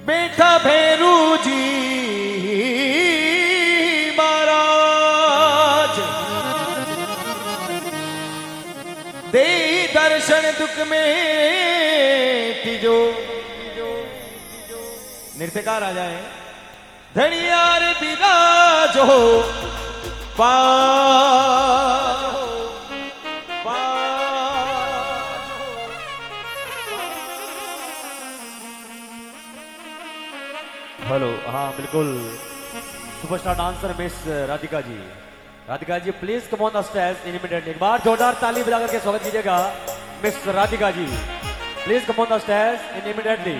बेटा भैरू जी महाराज दे दर्शन दुख में तिजो नृत्यकार आ जाए धनियार बिराजो पा हेलो, हाँ बिल्कुल। Superstar dancer miss Radhika ji, Radhika ji please come on the stage immediately. एक बार जोरदार ताली बजा करके स्वागत कीजिएगा miss Radhika ji. Please come on the stage immediately.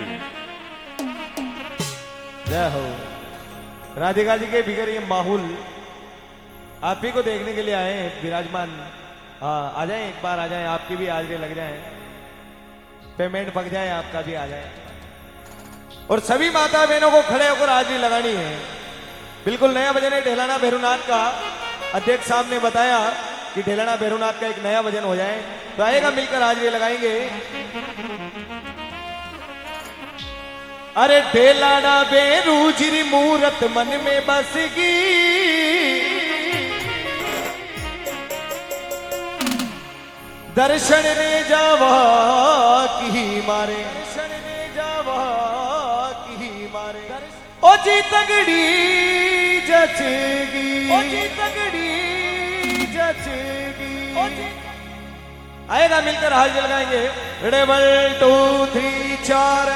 जय हो। राधिका जी के बिगड़ ये माहौल आप ही को देखने के लिए आए हैं विराजमान। हाँ आ जाए, एक बार आ जाए, आपकी भी हाजिरी लग जाए, पेमेंट पक जाए, आपका भी आ जाए। और सभी माता बहनों को खड़े होकर हाजिरी लगानी है। बिल्कुल नया भजन है ढेलाना भैरूनाथ का। अध्यक्ष साहब ने बताया कि ढेलाना भैरूनाथ का एक नया भजन हो जाए, तो आएगा मिलकर हाजिरी लगाएंगे। अरे ढेलाना भैरू जिरी मूरत मन में बसगी, दर्शन ने जावा की मारे, दर्शन ने जावा की मारे। ओ जी तगड़ी जचेगी, ओ जी तगड़ी जचेगी। आएगा मिलकर हाजिरी लगाएंगे। रेडी 1 2 3 4।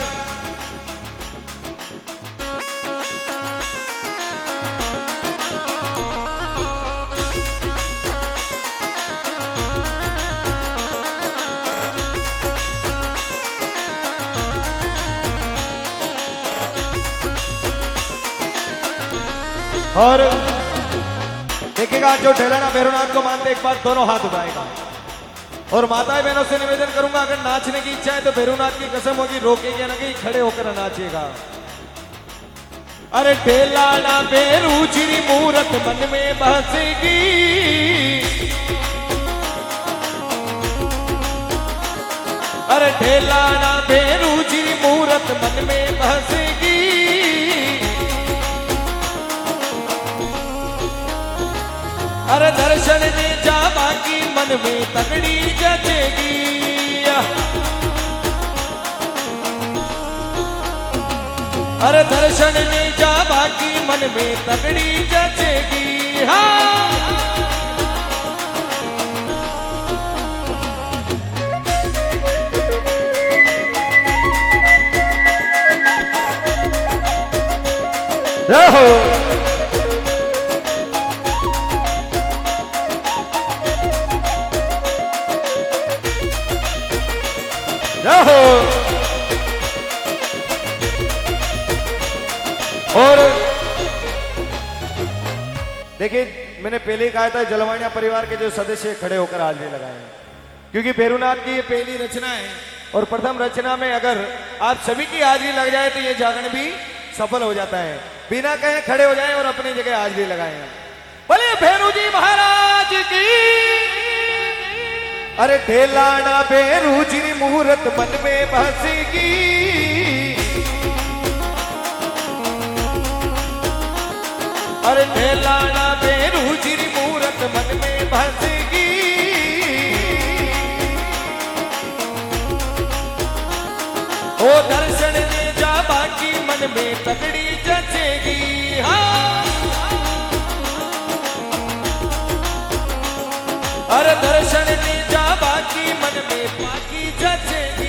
और देखिएगा जो ढेलाना भैरूनाथ को मानते एक बार दोनों हाथ उठाएगा। और माताएं बहनों से निवेदन करूंगा अगर नाचने की इच्छा है तो भैरूनाथ की कसम होगी रोकेंगे ना, कहीं खड़े होकर नाचिएगा। अरे ढेलाना भैरू चिरी मूरत मन में बसेगी, अरे ढेलाना भैरू चिरी मूरत मन में बसेगी। अरे दर्शन ने जा बाकी मन में तगड़ी जचेगी, अरे दर्शन ने जा बाकी मन में तगड़ी जचेगी। हाँ रहो। रहो। और देखिए मैंने पहले ही कहा था जलवानिया परिवार के जो सदस्य खड़े होकर हाजिरी लगाए, क्योंकि भैरूनाथ की ये पहली रचना है और प्रथम रचना में अगर आप सभी की हाजिरी लग जाए तो ये जागरण भी सफल हो जाता है। बिना कहे खड़े हो जाएं और अपनी जगह हाजिरी लगाएं। बोले भैरू जी महाराज की। अरे ढेलाना भैरू जी मुहूर्त मन में बसेगी, अरे ढेलाना भैरू जी मुहूर्त मन में बसेगी। ओ दर्शन दे जा बाकी मन में तगड़ी जचेगी। हाँ अरे दर्शन दे जा बाकी मन में बाकी जचेगी।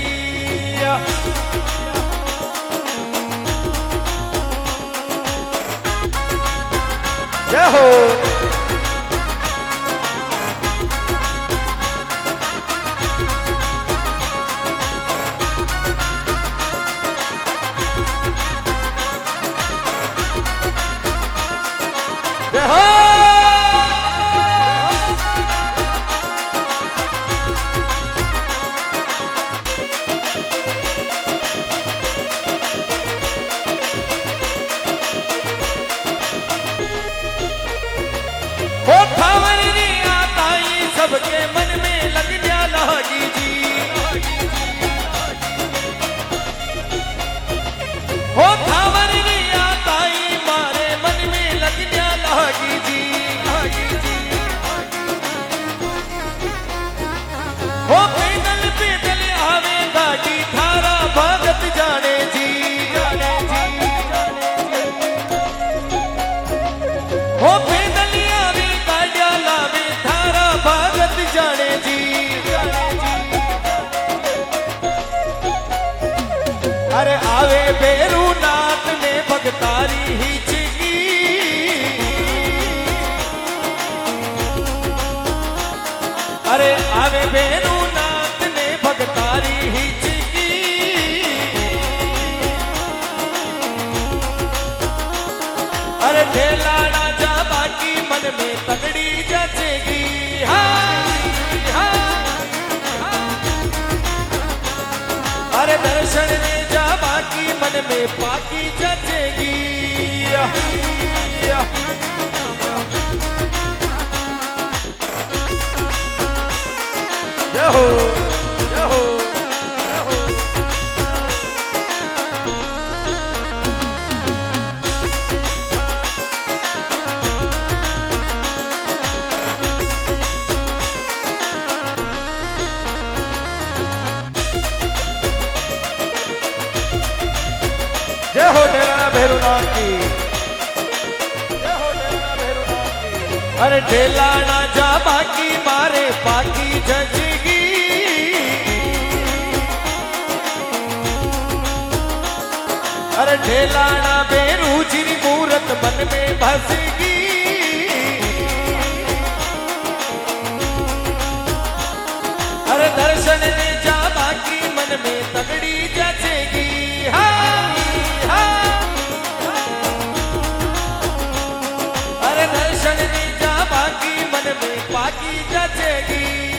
जय हो। जय हो। आवे बेरुनाथ में भगतारी ही चिगी, अरे आवे बेरुनाथ ने भगतारी ही चिगी, अरे ढेलाना जा बाकी मन में तगड़ी जचेगी। अरे दर्शन ने जा बाकी मन में पाकी जचेगी। जय हो जय हो जय हो। जय हो ढेलाना भैरवनाथ की, जय हो ढेलाना भैरवनाथ की। अरे ढेलाना जा बाकी मारे पाकी जचेगी, अरे ढेलाना बेरुचिरी मूरत मन में बसेगी, अरे दर्शन ने जा बाकी मन में तगड़ी जचेगी। अरे दर्शन ने जा बाकी मन में पाकी जचेगी।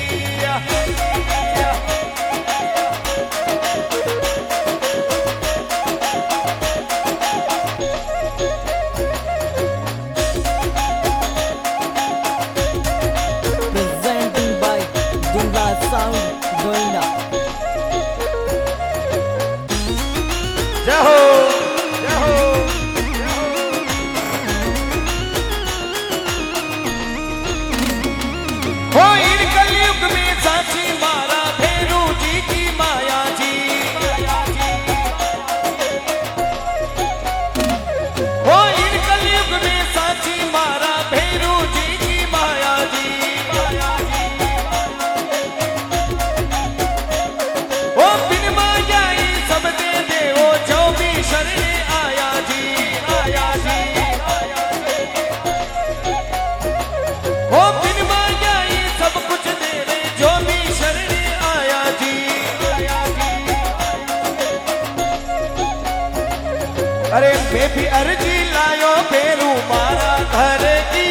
Presenting by Dunga Sound Goina. जय हो जय हो जय हो। हो इन कलयुग में साची मारा भैरू जी की माया जी, हो इन कलयुग में साची मारा भैरू जी की माया जी, ओ बिन मायाई सब दे दे ओ जो भी शरण आया जी, आया जी, ओ बिन मायाई सब कुछ दे दे जो भी शरण आया जी, आया जी। अरे मैं भी अर्जी लायो फेरू मारा घर की,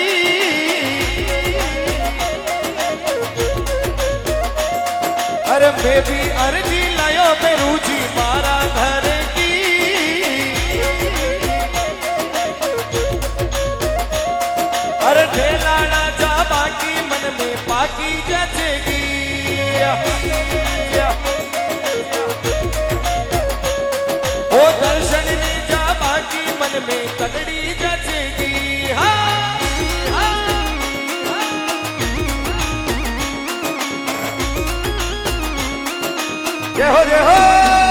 अरे मैं भी अर्जी लायो फेरू जी मारा घर की, अरे ढेलाना जा बाकी मन में पाकी जचेगी। ओ दर्शन ने जा बाकी मन में तगड़ी जचेगी। जय हो जय हो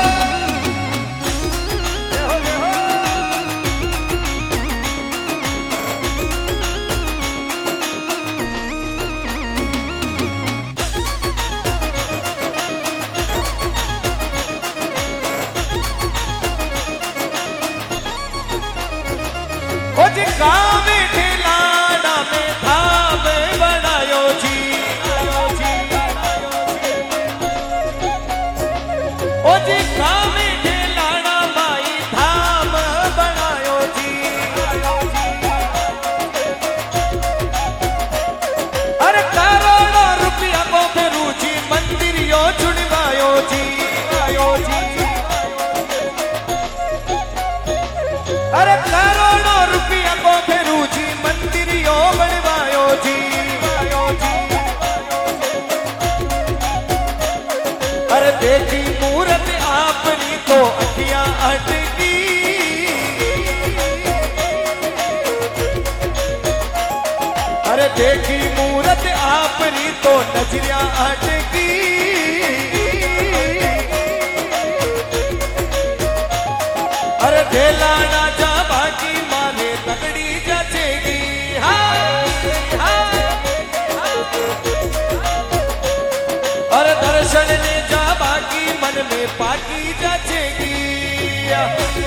जय हो जय हो। ओ जी गाँव में ढेलाना में धाम बनायो जी, ओ जी गाँव में ढेलाना माई धाम बनायो जी, अरे करोड़ों रुपया को फेरू जी मंदिर यो चुनवायो जी, आयो जी, अरे करोड़ों रुपया को फेरू जी मंदिर यो बनवायो जी, आयो जी। अरे देखी मूरत आपनी तो अखियां अटकी, अरे देखी मूरत आपनी तो नजरियां अटकी, अरे ढेलाना जा बाकी माने तगड़ी जचेगी। अरे दर्शन ने जा बाकी मन में पाकी जचेगी।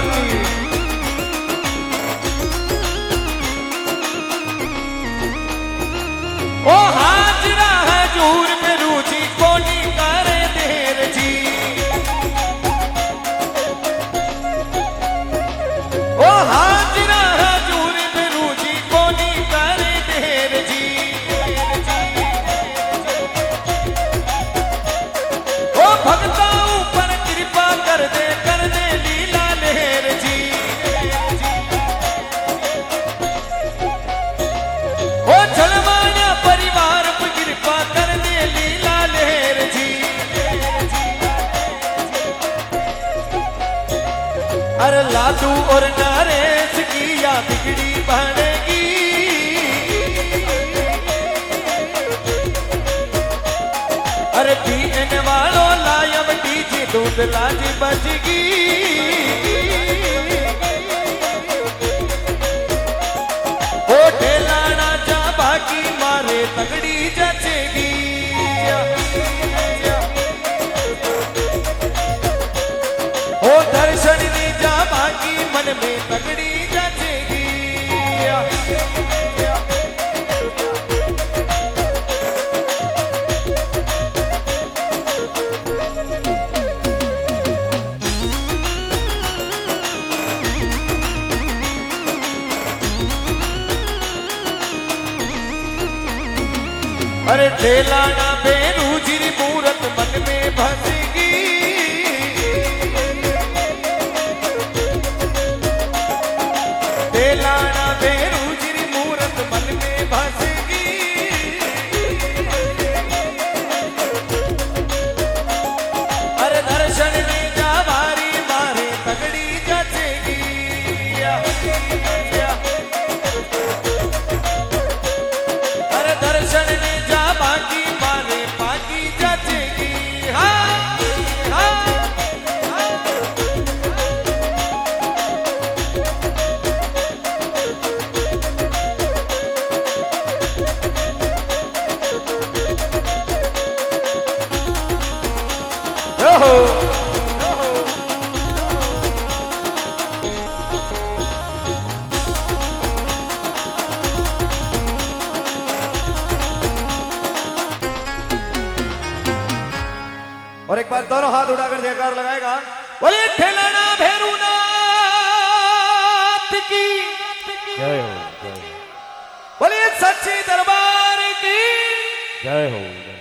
भगवान की। ओ हाजरा हजूर में रुचि कोनी करे देर जी। ओ हाजरा हजूर में रुचि कोनी करे देर जी। ओ भक्ता ऊपर कृपा कर दे लीला लहर जी। ओ चलवाना परिवार पर कृपा कर दे लीला लहर जी। अरे लादू और नरेश की या बिगड़ी बनेगी। अरे पीने वालों लायम डीजे दूध लाज बजगी। ओ ढेलाना जा बाकी मारे तगड़ी जचेगी। ओ दर्शन दी जा बाकी मन में तगड़ी जचेगी। अरे ढेलाना बेरूजिरी मूरत मन में भसेगी। ढेलाना बेरूजिरी मूरत मन में भसेगी। अरे दर्शन ने जा बारी मारे तगड़ी जचेगी। अरे दर्शन ने जा बाकी मारे बाकी जचेगी। हाँ हाँ ओहो और एक बार दोनों हाथ उठाकर जयकार लगाएगा। बोले ठेलाना भैरूनाथ की। जय हो, जय हो, बोले सच्ची दरबार की। जय हो।